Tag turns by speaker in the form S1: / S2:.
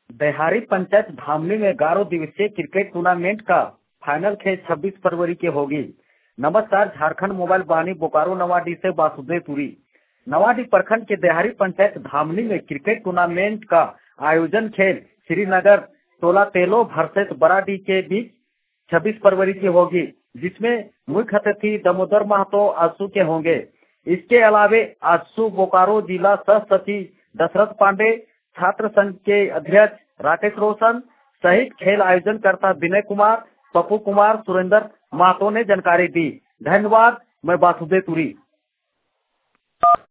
S1: देहारी पंचायत धामनी में 11 दिवसीय cricket tournament का फाइनल खेल 26 फरवरी की होगी। नमस्कार, झारखंड मोबाइल वाहिनी बोकारो नवाडी से वासुदेव पुरी। नवाडी प्रखंड के देहारी पंचायत धामनी में क्रिकेट टूर्नामेंट का आयोजन खेल श्रीनगर टोला तेलो वर्सेस बराडी के बीच 26 फरवरी की होगी, जिसमें मुख्य अतिथि दामोदर महतो आंसू के होंगे। इसके अलावे आंसू बोकारो जिला सह सचिव दशरथ पांडे, छात्र संघ के अध्यक्ष राकेश रोशन सहित खेल आयोजनकर्ता विनय कुमार, पप्पू कुमार, सुरेंद्र महतो ने जानकारी दी। धन्यवाद। मैं वासुदेव पुरी।